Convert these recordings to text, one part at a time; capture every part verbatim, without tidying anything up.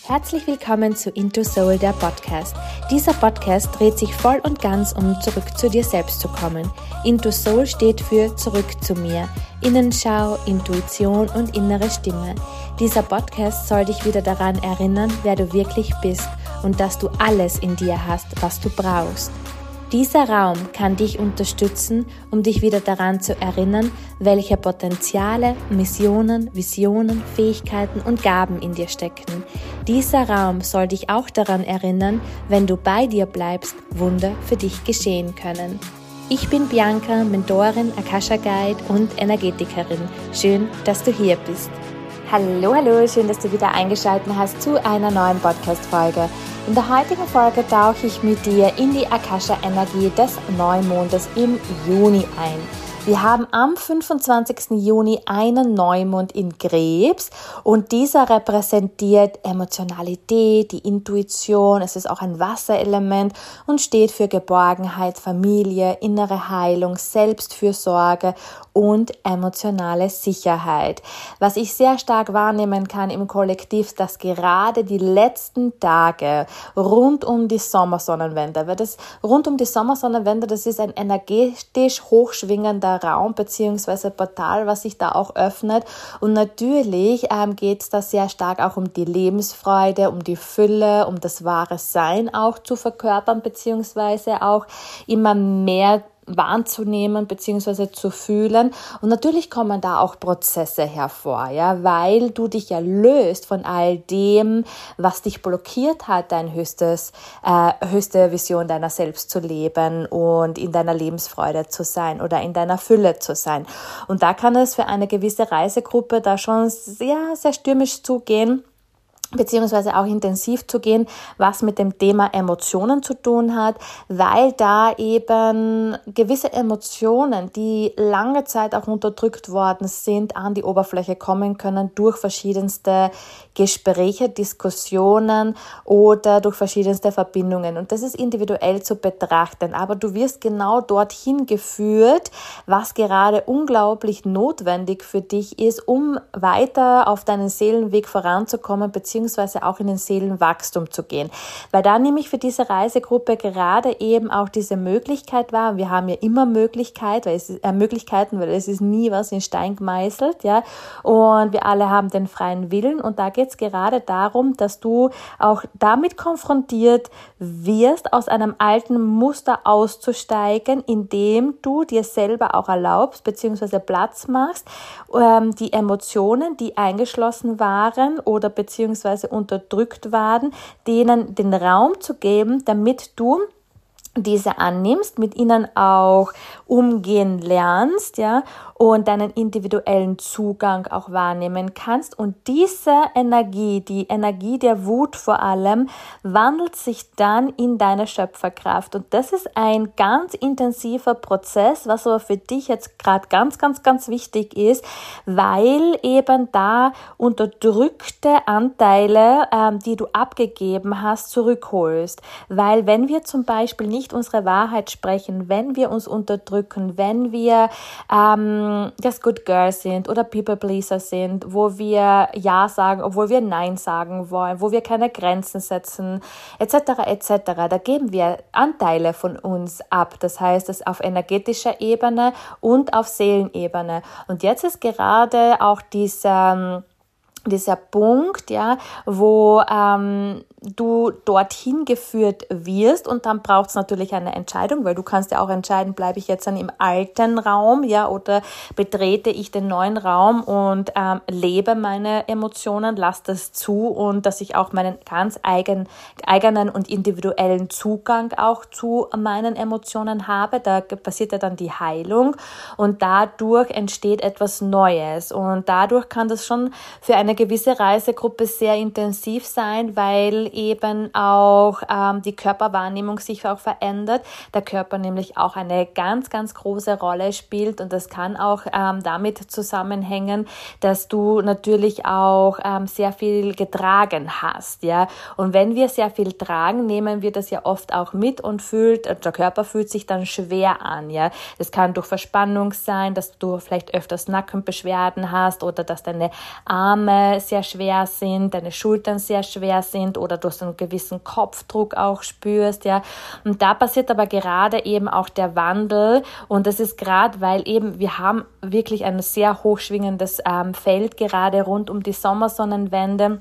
Herzlich willkommen zu Into Soul, der Podcast. Dieser Podcast dreht sich voll und ganz um zurück zu dir selbst zu kommen. Into Soul steht für zurück zu mir. Innenschau, Intuition und innere Stimme. Dieser Podcast soll dich wieder daran erinnern, wer du wirklich bist und dass du alles in dir hast, was du brauchst. Dieser Raum kann dich unterstützen, um dich wieder daran zu erinnern, welche Potenziale, Missionen, Visionen, Fähigkeiten und Gaben in dir stecken. Dieser Raum soll dich auch daran erinnern, wenn du bei dir bleibst, Wunder für dich geschehen können. Ich bin Bianca, Mentorin, Akasha Guide und Energetikerin. Schön, dass du hier bist. Hallo, hallo, schön, dass du wieder eingeschaltet hast zu einer neuen Podcast-Folge. In der heutigen Folge tauche ich mit dir in die Akasha-Energie des Neumondes im Juni ein. Wir haben am fünfundzwanzigsten Juni einen Neumond in Krebs und dieser repräsentiert Emotionalität, die Intuition, es ist auch ein Wasserelement und steht für Geborgenheit, Familie, innere Heilung, Selbstfürsorge und emotionale Sicherheit. Was ich sehr stark wahrnehmen kann im Kollektiv, dass gerade die letzten Tage rund um die Sommersonnenwende, weil das rund um die Sommersonnenwende, das ist ein energetisch hochschwingender Raum bzw. Portal, was sich da auch öffnet. Und natürlich ähm, geht es da sehr stark auch um die Lebensfreude, um die Fülle, um das wahre Sein auch zu verkörpern bzw. auch immer mehr wahrzunehmen bzw. zu fühlen. Und natürlich kommen da auch Prozesse hervor, ja, weil du dich ja löst von all dem, was dich blockiert hat, dein höchstes, äh, höchste Vision deiner selbst zu leben und in deiner Lebensfreude zu sein oder in deiner Fülle zu sein. Und da kann es für eine gewisse Reisegruppe da schon sehr, sehr stürmisch zugehen, beziehungsweise auch intensiv zu gehen, was mit dem Thema Emotionen zu tun hat, weil da eben gewisse Emotionen, die lange Zeit auch unterdrückt worden sind, an die Oberfläche kommen können durch verschiedenste Gespräche, Diskussionen oder durch verschiedenste Verbindungen. Und das ist individuell zu betrachten, aber du wirst genau dorthin geführt, was gerade unglaublich notwendig für dich ist, um weiter auf deinen Seelenweg voranzukommen, beziehungsweise beziehungsweise auch in den Seelenwachstum zu gehen. Weil da nämlich für diese Reisegruppe gerade eben auch diese Möglichkeit war, wir haben ja immer Möglichkeit, weil es ist, äh, Möglichkeiten, weil es ist nie was in Stein gemeißelt, ja, und wir alle haben den freien Willen und da geht es gerade darum, dass du auch damit konfrontiert wirst, aus einem alten Muster auszusteigen, indem du dir selber auch erlaubst, beziehungsweise Platz machst, ähm, die Emotionen, die eingeschlossen waren oder beziehungsweise unterdrückt waren, denen den Raum zu geben, damit du diese annimmst, mit ihnen auch umgehen lernst, ja, und deinen individuellen Zugang auch wahrnehmen kannst. Und diese Energie, die Energie der Wut vor allem, wandelt sich dann in deine Schöpferkraft. Und das ist ein ganz intensiver Prozess, was aber für dich jetzt gerade ganz, ganz, ganz wichtig ist, weil eben da unterdrückte Anteile, ähm, die du abgegeben hast, zurückholst. Weil wenn wir zum Beispiel nicht unsere Wahrheit sprechen, wenn wir uns unterdrücken, wenn wir ähm, das Good Girl sind oder People Pleaser sind, wo wir Ja sagen, obwohl wir Nein sagen wollen, wo wir keine Grenzen setzen, et cetera et cetera. Da geben wir Anteile von uns ab. Das heißt, das auf energetischer Ebene und auf Seelenebene. Und jetzt ist gerade auch dieser dieser Punkt, ja, wo ähm, du dorthin geführt wirst und dann braucht es natürlich eine Entscheidung, weil du kannst ja auch entscheiden, bleibe ich jetzt dann im alten Raum, ja, oder betrete ich den neuen Raum und ähm, lebe meine Emotionen, lasse das zu und dass ich auch meinen ganz eigen, eigenen und individuellen Zugang auch zu meinen Emotionen habe. Da passiert ja dann die Heilung und dadurch entsteht etwas Neues und dadurch kann das schon für eine gewisse Reisegruppe sehr intensiv sein, weil eben auch ähm, die Körperwahrnehmung sich auch verändert. Der Körper nämlich auch eine ganz, ganz große Rolle spielt und das kann auch ähm, damit zusammenhängen, dass du natürlich auch ähm, sehr viel getragen hast, ja. Und wenn wir sehr viel tragen, nehmen wir das ja oft auch mit und fühlt, der Körper fühlt sich dann schwer an, ja. Das kann durch Verspannung sein, dass du vielleicht öfters Nackenbeschwerden hast oder dass deine Arme Beine sehr schwer sind, deine Schultern sehr schwer sind oder du so einen gewissen Kopfdruck auch spürst, ja. Und da passiert aber gerade eben auch der Wandel und das ist gerade, weil eben wir haben wirklich ein sehr hochschwingendes ähm, Feld gerade rund um die Sommersonnenwende.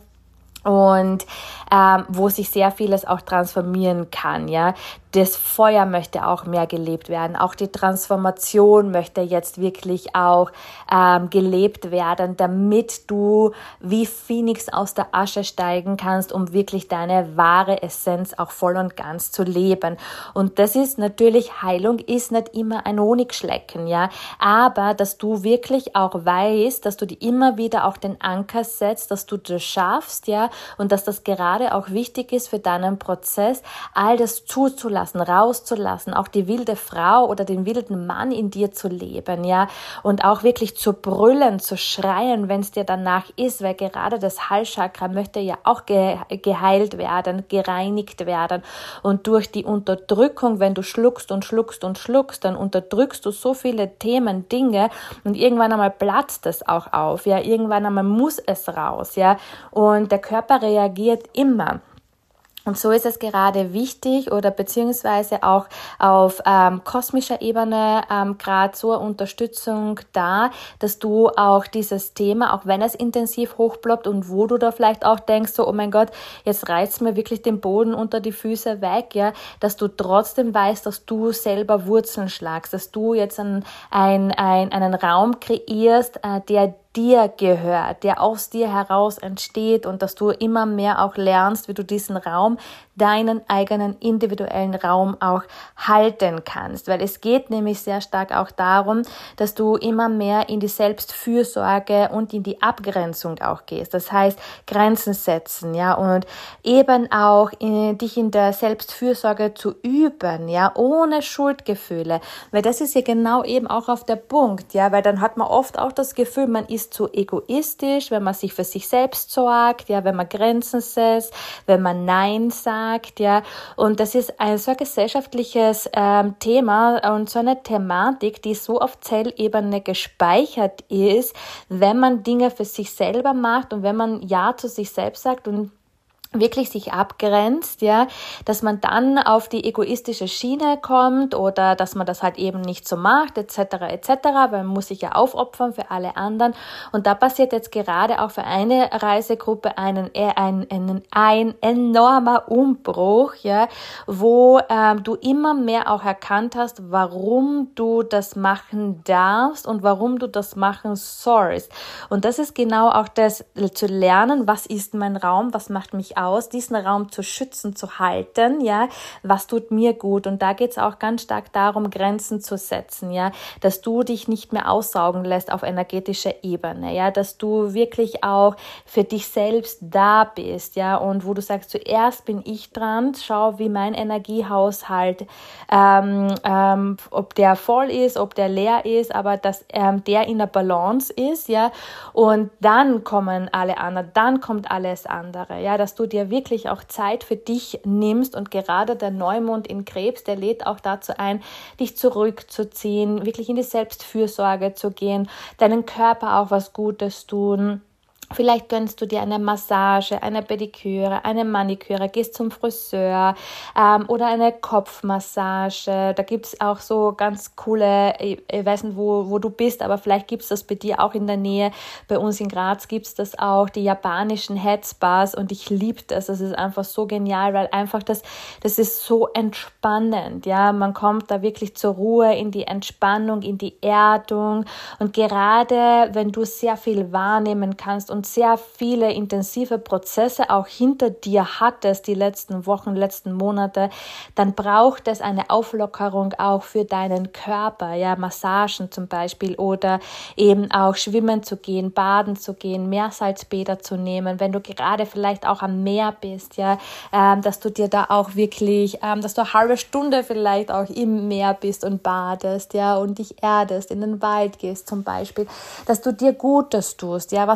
Und ähm, wo sich sehr vieles auch transformieren kann, ja. Das Feuer möchte auch mehr gelebt werden. Auch die Transformation möchte jetzt wirklich auch ähm, gelebt werden, damit du wie Phönix aus der Asche steigen kannst, um wirklich deine wahre Essenz auch voll und ganz zu leben. Und das ist natürlich, Heilung ist nicht immer ein Honigschlecken, ja. Aber dass du wirklich auch weißt, dass du dir immer wieder auch den Anker setzt, dass du das schaffst, ja. Und dass das gerade auch wichtig ist für deinen Prozess, all das zuzulassen, rauszulassen, auch die wilde Frau oder den wilden Mann in dir zu leben, ja, und auch wirklich zu brüllen, zu schreien, wenn es dir danach ist, weil gerade das Halschakra möchte ja auch ge- geheilt werden, gereinigt werden und durch die Unterdrückung, wenn du schluckst und schluckst und schluckst, dann unterdrückst du so viele Themen, Dinge und irgendwann einmal platzt es auch auf, ja, irgendwann einmal muss es raus, ja, und der Körper reagiert immer. Und so ist es gerade wichtig oder beziehungsweise auch auf ähm, kosmischer Ebene ähm, gerade zur Unterstützung da, dass du auch dieses Thema, auch wenn es intensiv hochploppt und wo du da vielleicht auch denkst, so, oh mein Gott, jetzt reißt mir wirklich den Boden unter die Füße weg, ja, dass du trotzdem weißt, dass du selber Wurzeln schlagst, dass du jetzt ein, ein, ein, einen Raum kreierst, äh, der dir gehört, der aus dir heraus entsteht und dass du immer mehr auch lernst, wie du diesen Raum, deinen eigenen individuellen Raum auch halten kannst, weil es geht nämlich sehr stark auch darum, dass du immer mehr in die Selbstfürsorge und in die Abgrenzung auch gehst, das heißt Grenzen setzen, ja, und eben auch in, dich in der Selbstfürsorge zu üben, ja, ohne Schuldgefühle, weil das ist ja genau eben auch auf der Punkt, ja, weil dann hat man oft auch das Gefühl, man ist zu egoistisch, wenn man sich für sich selbst sorgt, ja, wenn man Grenzen setzt, wenn man Nein sagt, ja, und das ist ein so ein gesellschaftliches ähm, Thema und so eine Thematik, die so auf Zellebene gespeichert ist, wenn man Dinge für sich selber macht und wenn man Ja zu sich selbst sagt und wirklich sich abgrenzt, ja, dass man dann auf die egoistische Schiene kommt oder dass man das halt eben nicht so macht, et cetera et cetera, weil man muss sich ja aufopfern für alle anderen und da passiert jetzt gerade auch für eine Reisegruppe einen, ein, ein, ein enormer Umbruch, ja, wo ähm, du immer mehr auch erkannt hast, warum du das machen darfst und warum du das machen sollst und das ist genau auch das, zu lernen, was ist mein Raum, was macht mich aus, diesen Raum zu schützen, zu halten, ja, was tut mir gut und da geht es auch ganz stark darum, Grenzen zu setzen, ja, dass du dich nicht mehr aussaugen lässt auf energetischer Ebene, ja, dass du wirklich auch für dich selbst da bist, ja, und wo du sagst, zuerst bin ich dran, schau, wie mein Energiehaushalt, ähm, ähm, ob der voll ist, ob der leer ist, aber dass ähm, der in der Balance ist, ja, und dann kommen alle anderen, dann kommt alles andere, ja, dass du dir wirklich auch Zeit für dich nimmst und gerade der Neumond in Krebs, der lädt auch dazu ein, dich zurückzuziehen, wirklich in die Selbstfürsorge zu gehen, deinen Körper auch was Gutes tun. Vielleicht gönnst du dir eine Massage, eine Pediküre, eine Maniküre, gehst zum Friseur ähm, oder eine Kopfmassage. Da gibt's auch so ganz coole, ich, ich weiß nicht, wo, wo du bist, aber vielleicht gibt's das bei dir auch in der Nähe. Bei uns in Graz gibt's das auch, die japanischen Headspas und ich liebe das. Das ist einfach so genial, weil einfach das, das ist so entspannend. Ja, man kommt da wirklich zur Ruhe, in die Entspannung, in die Erdung und gerade wenn du sehr viel wahrnehmen kannst und und sehr viele intensive Prozesse auch hinter dir hattest, die letzten Wochen, letzten Monate, dann braucht es eine Auflockerung auch für deinen Körper, ja, Massagen zum Beispiel oder eben auch schwimmen zu gehen, baden zu gehen, Meersalzbäder zu nehmen, wenn du gerade vielleicht auch am Meer bist, ja, ähm, dass du dir da auch wirklich, ähm, dass du eine halbe Stunde vielleicht auch im Meer bist und badest, ja, und dich erdest, in den Wald gehst zum Beispiel, dass du dir Gutes tust, ja, was du gerade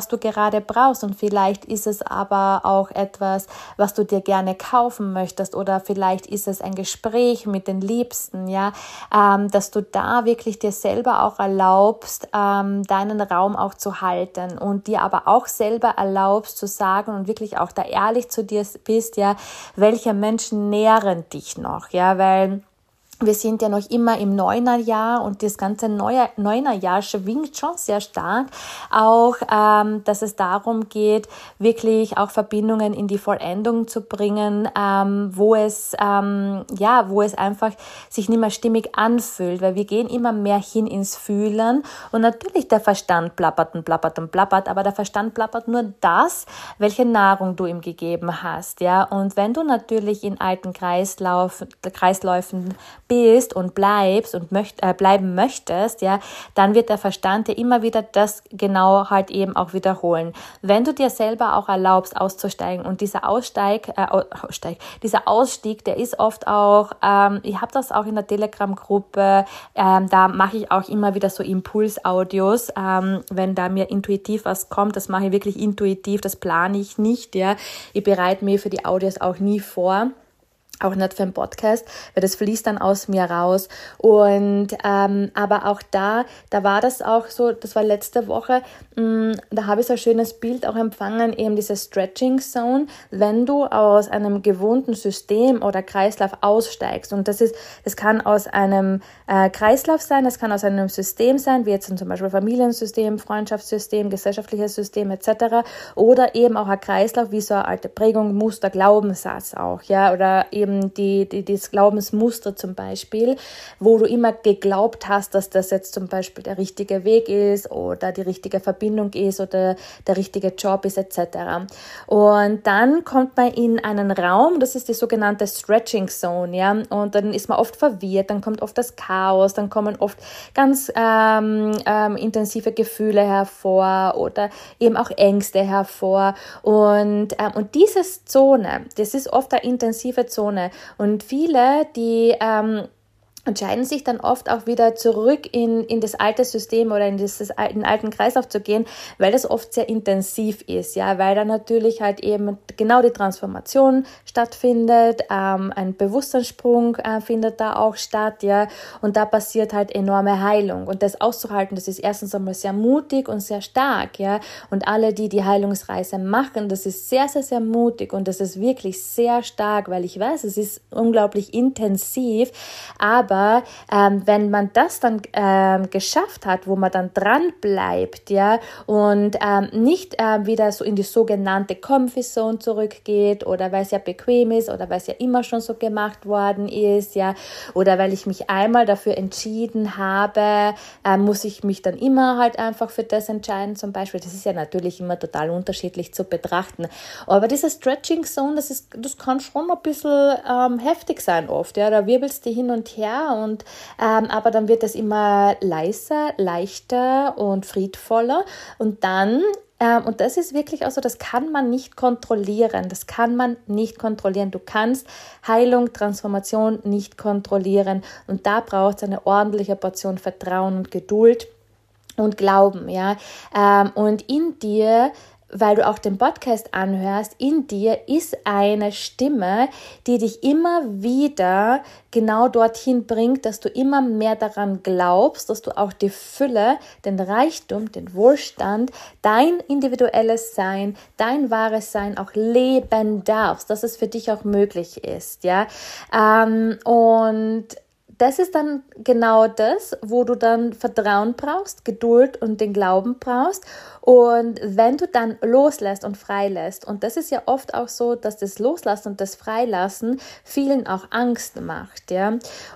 gerade brauchst. Und vielleicht ist es aber auch etwas, was du dir gerne kaufen möchtest, oder vielleicht ist es ein Gespräch mit den Liebsten, ja, ähm, dass du da wirklich dir selber auch erlaubst, ähm, deinen Raum auch zu halten und dir aber auch selber erlaubst zu sagen und wirklich auch da ehrlich zu dir bist, ja, welche Menschen nähren dich noch, ja, weil wir sind ja noch immer im Neunerjahr und das ganze Neue, Neunerjahr schwingt schon sehr stark. Auch, ähm, dass es darum geht, wirklich auch Verbindungen in die Vollendung zu bringen, ähm, wo es, ähm, ja, wo es einfach sich nicht mehr stimmig anfühlt, weil wir gehen immer mehr hin ins Fühlen und natürlich der Verstand plappert und plappert und plappert, aber der Verstand plappert nur das, welche Nahrung du ihm gegeben hast, ja. Und wenn du natürlich in alten Kreislauf, Kreisläufen bist und bleibst und möcht, äh, bleiben möchtest, ja, dann wird der Verstand dir immer wieder das genau halt eben auch wiederholen. Wenn du dir selber auch erlaubst, auszusteigen und dieser Aussteig, äh, Aussteig, dieser Ausstieg, der ist oft auch, ähm, ich habe das auch in der Telegram-Gruppe, ähm, da mache ich auch immer wieder so Impulsaudios, ähm, wenn da mir intuitiv was kommt, das mache ich wirklich intuitiv, das plane ich nicht, ja, ich bereite mir für die Audios auch nie vor. Auch nicht für einen Podcast, weil das fließt dann aus mir raus. Und ähm, aber auch da, da war das auch so, das war letzte Woche, mh, da habe ich so ein schönes Bild auch empfangen, eben diese Stretching Zone, wenn du aus einem gewohnten System oder Kreislauf aussteigst. Und das ist, das kann aus einem äh, Kreislauf sein, das kann aus einem System sein, wie jetzt zum Beispiel Familiensystem, Freundschaftssystem, gesellschaftliches System et cetera. Oder eben auch ein Kreislauf wie so eine alte Prägung, Muster, Glaubenssatz auch, ja, oder eben Die, die, das Glaubensmuster zum Beispiel, wo du immer geglaubt hast, dass das jetzt zum Beispiel der richtige Weg ist oder die richtige Verbindung ist oder der richtige Job ist et cetera. Und dann kommt man in einen Raum, das ist die sogenannte Stretching Zone, ja, und dann ist man oft verwirrt, dann kommt oft das Chaos, dann kommen oft ganz ähm, ähm, intensive Gefühle hervor oder eben auch Ängste hervor und, ähm, und diese Zone, das ist oft eine intensive Zone. Und viele, die ähm, entscheiden sich dann oft auch wieder zurück in, in das alte System oder in, dieses, in den alten Kreislauf zu gehen, weil das oft sehr intensiv ist, ja, weil da natürlich halt eben genau die Transformation stattfindet, ähm, ein Bewusstseinssprung äh, findet da auch statt, ja, und da passiert halt enorme Heilung und das auszuhalten, das ist erstens einmal sehr mutig und sehr stark, ja, und alle, die die Heilungsreise machen, das ist sehr, sehr, sehr mutig und das ist wirklich sehr stark, weil ich weiß, es ist unglaublich intensiv, aber Aber ähm, wenn man das dann ähm, geschafft hat, wo man dann dran bleibt, ja, und ähm, nicht äh, wieder so in die sogenannte Comfy Zone zurückgeht oder weil es ja bequem ist oder weil es ja immer schon so gemacht worden ist, ja, oder weil ich mich einmal dafür entschieden habe, äh, muss ich mich dann immer halt einfach für das entscheiden zum Beispiel. Das ist ja natürlich immer total unterschiedlich zu betrachten. Aber diese Stretching Zone, das ist, das kann schon ein bisschen ähm, heftig sein oft, ja, da wirbelst du hin und her. Und ähm, aber dann wird es immer leiser, leichter und friedvoller und dann ähm, und das ist wirklich auch so, das kann man nicht kontrollieren, das kann man nicht kontrollieren. Du kannst Heilung, Transformation nicht kontrollieren und da braucht es eine ordentliche Portion Vertrauen und Geduld und Glauben, ja, ähm, und in dir, weil du auch den Podcast anhörst, in dir ist eine Stimme, die dich immer wieder genau dorthin bringt, dass du immer mehr daran glaubst, dass du auch die Fülle, den Reichtum, den Wohlstand, dein individuelles Sein, dein wahres Sein auch leben darfst, dass es für dich auch möglich ist, ja, ähm, und das ist dann genau das, wo du dann Vertrauen brauchst, Geduld und den Glauben brauchst. Und wenn du dann loslässt und freilässt, und das ist ja oft auch so, dass das Loslassen und das Freilassen vielen auch Angst macht, ja.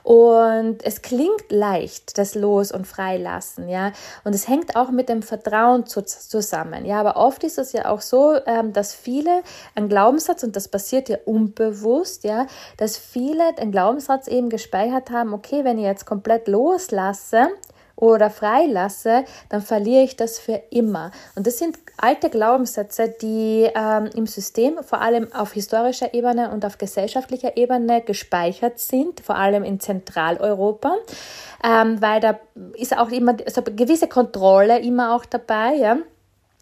Und es klingt leicht, das Los- und Freilassen, ja. Und es hängt auch mit dem Vertrauen zu, zusammen, ja. Aber oft ist es ja auch so, ähm, dass viele einen Glaubenssatz, und das passiert ja unbewusst, ja, dass viele den Glaubenssatz eben gespeichert haben, okay, wenn ich jetzt komplett loslasse oder freilasse, dann verliere ich das für immer. Und das sind alte Glaubenssätze, die ähm, im System, vor allem auf historischer Ebene und auf gesellschaftlicher Ebene gespeichert sind, vor allem in Zentraleuropa, ähm, weil da ist auch immer so eine gewisse Kontrolle immer auch dabei, ja.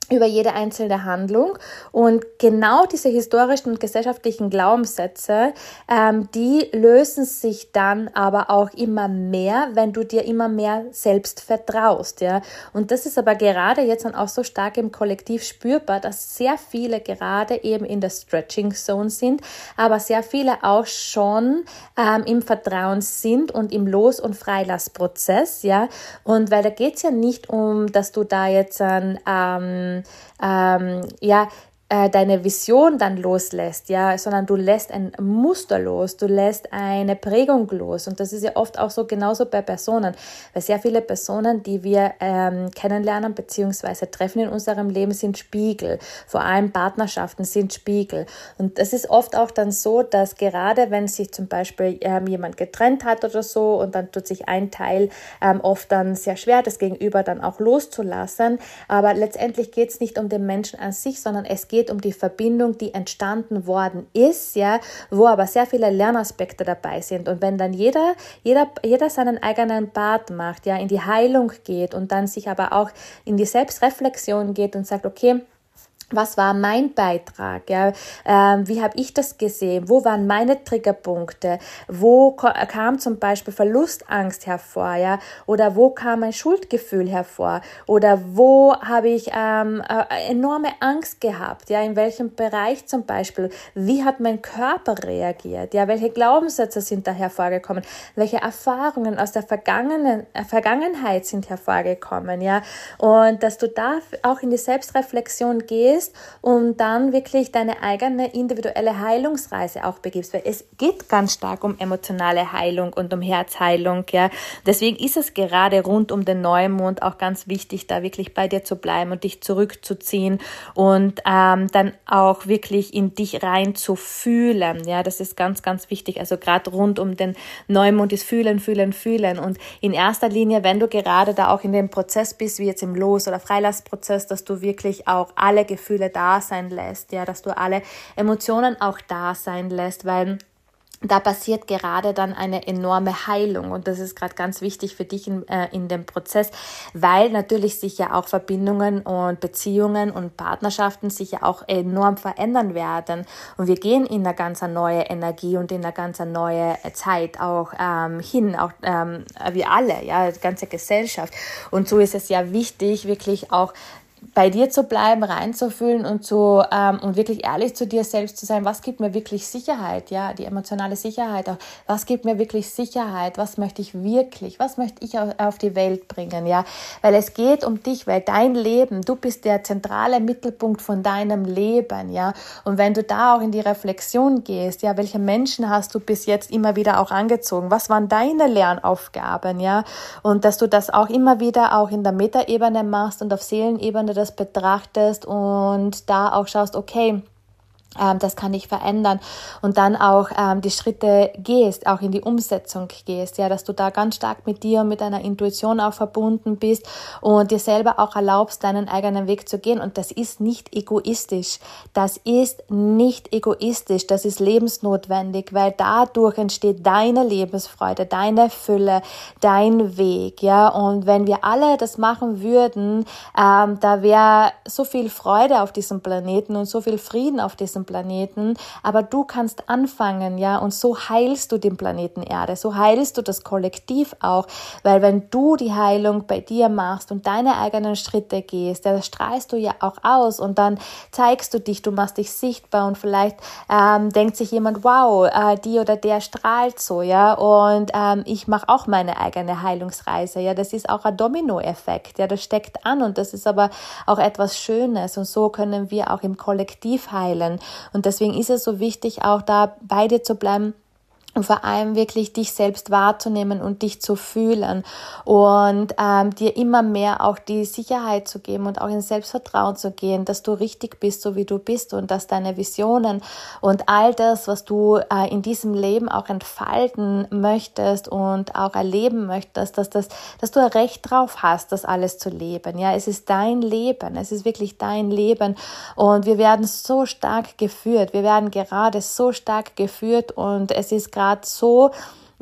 über jede einzelne Handlung. Und genau diese historischen und gesellschaftlichen Glaubenssätze, ähm, die lösen sich dann aber auch immer mehr, wenn du dir immer mehr selbst vertraust, ja. Und das ist aber gerade jetzt dann auch so stark im Kollektiv spürbar, dass sehr viele gerade eben in der Stretching Zone sind, aber sehr viele auch schon ähm, im Vertrauen sind und im Los- und Freilassprozess, ja. Und weil da geht's ja nicht um, dass du da jetzt ein ähm, ähm, ja, äh, deine Vision dann loslässt, ja, sondern du lässt ein Muster los, du lässt eine Prägung los. Und das ist ja oft auch so genauso bei Personen, weil sehr viele Personen, die wir ähm, kennenlernen bzw. treffen in unserem Leben, sind Spiegel. Vor allem Partnerschaften sind Spiegel. Und das ist oft auch dann so, dass gerade wenn sich zum Beispiel ähm, jemand getrennt hat oder so und dann tut sich ein Teil ähm, oft dann sehr schwer, das Gegenüber dann auch loszulassen. Aber letztendlich geht es nicht um den Menschen an sich, sondern es geht um die Verbindung, die entstanden worden ist, ja, wo aber sehr viele Lernaspekte dabei sind. Und wenn dann jeder, jeder, jeder seinen eigenen Part macht, ja, in die Heilung geht und dann sich aber auch in die Selbstreflexion geht und sagt, okay, was war mein Beitrag? Ja? Ähm, wie habe ich das gesehen? Wo waren meine Triggerpunkte? Wo ko- kam zum Beispiel Verlustangst hervor? Ja? Oder wo kam ein Schuldgefühl hervor? Oder wo habe ich ähm, äh, enorme Angst gehabt? Ja? In welchem Bereich zum Beispiel? Wie hat mein Körper reagiert? Ja? Welche Glaubenssätze sind da hervorgekommen? Welche Erfahrungen aus der Vergangenen, äh, Vergangenheit sind hervorgekommen? Ja? Und dass du da auch in die Selbstreflexion gehst und dann wirklich deine eigene individuelle Heilungsreise auch begibst, weil es geht ganz stark um emotionale Heilung und um Herzheilung, ja. Deswegen ist es gerade rund um den Neumond auch ganz wichtig, da wirklich bei dir zu bleiben und dich zurückzuziehen und ähm, dann auch wirklich in dich rein zu fühlen, ja. Das ist ganz, ganz wichtig. Also gerade rund um den Neumond ist fühlen, fühlen, fühlen und in erster Linie, wenn du gerade da auch in dem Prozess bist, wie jetzt im Los- oder Freilassprozess, dass du wirklich auch alle Gefühle da sein lässt, ja, dass du alle Emotionen auch da sein lässt, weil da passiert gerade dann eine enorme Heilung und das ist gerade ganz wichtig für dich in, äh, in dem Prozess, weil natürlich sich ja auch Verbindungen und Beziehungen und Partnerschaften sich ja auch enorm verändern werden und wir gehen in eine ganz neue Energie und in eine ganz neue Zeit auch ähm, hin, auch ähm, wir alle, ja, die ganze Gesellschaft und so ist es ja wichtig, wirklich auch bei dir zu bleiben, reinzufühlen und zu ähm, und wirklich ehrlich zu dir selbst zu sein, was gibt mir wirklich Sicherheit, ja, die emotionale Sicherheit auch, was gibt mir wirklich Sicherheit, was möchte ich wirklich, was möchte ich auf, auf die Welt bringen, ja, weil es geht um dich, weil dein Leben, du bist der zentrale Mittelpunkt von deinem Leben, ja, und wenn du da auch in die Reflexion gehst, ja, welche Menschen hast du bis jetzt immer wieder auch angezogen, was waren deine Lernaufgaben, ja, und dass du das auch immer wieder auch in der Metaebene machst und auf Seelenebene das betrachtest und da auch schaust, okay, ähm, das kann ich verändern und dann auch ähm, die Schritte gehst, auch in die Umsetzung gehst, ja, dass du da ganz stark mit dir und mit deiner Intuition auch verbunden bist und dir selber auch erlaubst, deinen eigenen Weg zu gehen und das ist nicht egoistisch, das ist nicht egoistisch, das ist lebensnotwendig, weil dadurch entsteht deine Lebensfreude, deine Fülle, dein Weg, ja, und wenn wir alle das machen würden, ähm, da wäre so viel Freude auf diesem Planeten und so viel Frieden auf diesem Planeten, aber du kannst anfangen, ja, und so heilst du den Planeten Erde, so heilst du das Kollektiv auch, weil wenn du die Heilung bei dir machst und deine eigenen Schritte gehst, ja, das strahlst du ja auch aus und dann zeigst du dich, du machst dich sichtbar und vielleicht ähm, denkt sich jemand, wow, äh, die oder der strahlt so, ja, und ähm, ich mache auch meine eigene Heilungsreise, ja, das ist auch ein Dominoeffekt, ja, das steckt an und das ist aber auch etwas Schönes und so können wir auch im Kollektiv heilen. Und deswegen ist es so wichtig, auch da bei dir zu bleiben und vor allem wirklich dich selbst wahrzunehmen und dich zu fühlen und ähm, dir immer mehr auch die Sicherheit zu geben und auch in Selbstvertrauen zu gehen, dass du richtig bist, so wie du bist und dass deine Visionen und all das, was du äh, in diesem Leben auch entfalten möchtest und auch erleben möchtest, dass das, dass du ein Recht drauf hast, das alles zu leben. Ja, es ist dein Leben, es ist wirklich dein Leben und wir werden so stark geführt, wir werden gerade so stark geführt und es ist gerade gerade so,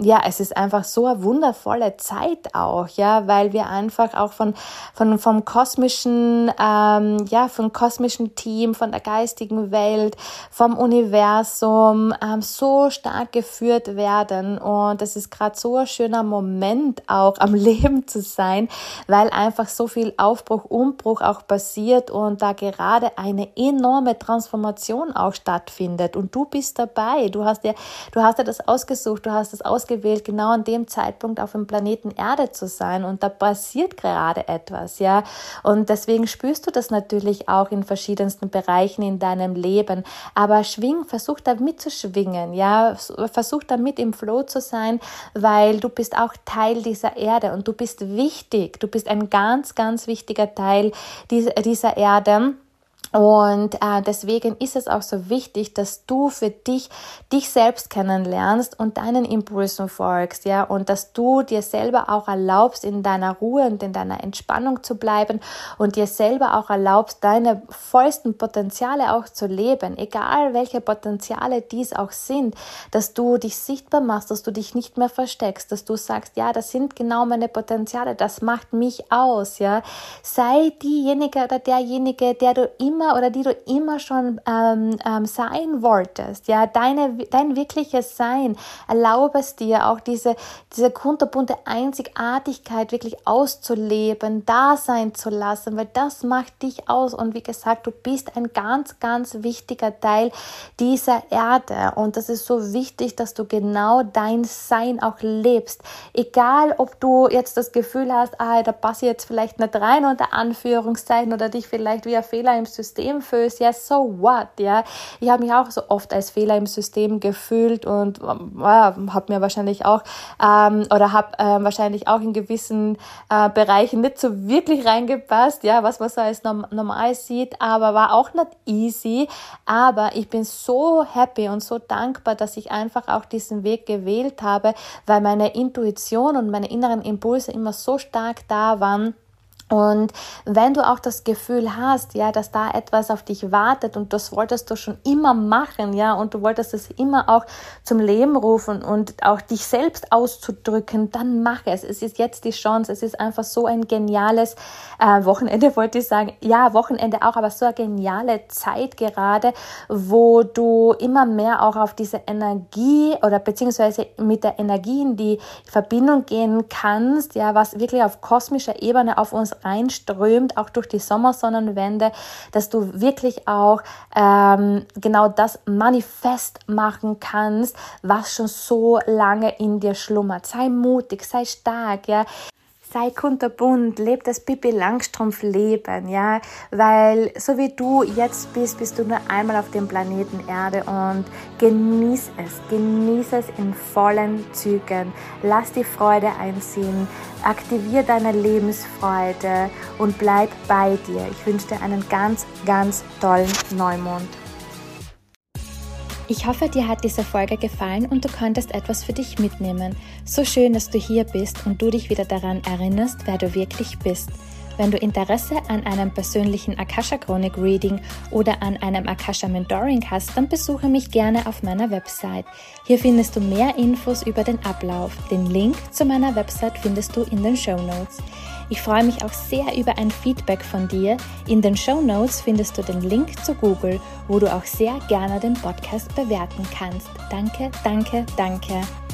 ja, es ist einfach so eine wundervolle Zeit auch, ja, weil wir einfach auch von, von, vom kosmischen, ähm, ja, vom kosmischen Team, von der geistigen Welt, vom Universum, ähm, so stark geführt werden. Und es ist gerade so ein schöner Moment auch am Leben zu sein, weil einfach so viel Aufbruch, Umbruch auch passiert und da gerade eine enorme Transformation auch stattfindet. Und du bist dabei. Du hast ja, du hast ja das ausgesucht, du hast es ausgewählt, genau an dem Zeitpunkt auf dem Planeten Erde zu sein. Und da passiert gerade etwas, ja. Und deswegen spürst du das natürlich auch in verschiedensten Bereichen in deinem Leben. Aber schwing, versuch da mitzuschwingen, ja. Versuch da mit im Flow zu sein, weil du bist auch Teil dieser Erde und du bist wichtig. Du bist ein ganz, ganz wichtiger Teil dieser, dieser Erde. Und äh, deswegen ist es auch so wichtig, dass du für dich dich selbst kennenlernst und deinen Impulsen folgst, ja, und dass du dir selber auch erlaubst, in deiner Ruhe und in deiner Entspannung zu bleiben und dir selber auch erlaubst, deine vollsten Potenziale auch zu leben, egal welche Potenziale dies auch sind, dass du dich sichtbar machst, dass du dich nicht mehr versteckst, dass du sagst, ja, das sind genau meine Potenziale, das macht mich aus, ja, sei diejenige oder derjenige, der du immer oder die du immer schon ähm, ähm, sein wolltest, ja, deine, dein wirkliches Sein, erlaube es dir auch diese, diese kunterbunte Einzigartigkeit wirklich auszuleben, da sein zu lassen, weil das macht dich aus und wie gesagt, du bist ein ganz, ganz wichtiger Teil dieser Erde und das ist so wichtig, dass du genau dein Sein auch lebst, egal ob du jetzt das Gefühl hast, ah, da passe ich jetzt vielleicht nicht rein unter Anführungszeichen oder dich vielleicht wie ein Fehler im System fühlst, ja, so what, ja. Ich habe mich auch so oft als Fehler im System gefühlt und äh, habe mir wahrscheinlich auch ähm, oder habe äh, wahrscheinlich auch in gewissen äh, Bereichen nicht so wirklich reingepasst, ja, was man so als norm- normal sieht, aber war auch nicht easy, aber ich bin so happy und so dankbar, dass ich einfach auch diesen Weg gewählt habe, weil meine Intuition und meine inneren Impulse immer so stark da waren. Und wenn du auch das Gefühl hast, ja, dass da etwas auf dich wartet und das wolltest du schon immer machen, ja, und du wolltest es immer auch zum Leben rufen und auch dich selbst auszudrücken, dann mach es. Es ist jetzt die Chance. Es ist einfach so ein geniales äh, Wochenende, wollte ich sagen. Ja, Wochenende auch, aber so eine geniale Zeit gerade, wo du immer mehr auch auf diese Energie oder beziehungsweise mit der Energie in die Verbindung gehen kannst, ja, was wirklich auf kosmischer Ebene auf uns reinströmt, auch durch die Sommersonnenwende, dass du wirklich auch ähm, genau das manifest machen kannst, was schon so lange in dir schlummert. Sei mutig, sei stark, ja. Sei kunterbunt, leb das Pippi Langstrumpf-Leben, ja, weil so wie du jetzt bist, bist du nur einmal auf dem Planeten Erde und genieß es, genieß es in vollen Zügen, lass die Freude einziehen, aktivier deine Lebensfreude und bleib bei dir. Ich wünsche dir einen ganz, ganz tollen Neumond. Ich hoffe, dir hat diese Folge gefallen und du konntest etwas für dich mitnehmen. So schön, dass du hier bist und du dich wieder daran erinnerst, wer du wirklich bist. Wenn du Interesse an einem persönlichen Akasha-Chronik-Reading oder an einem Akasha-Mentoring hast, dann besuche mich gerne auf meiner Website. Hier findest du mehr Infos über den Ablauf. Den Link zu meiner Website findest du in den Shownotes. Ich freue mich auch sehr über ein Feedback von dir. In den Shownotes findest du den Link zu Google, wo du auch sehr gerne den Podcast bewerten kannst. Danke, danke, danke.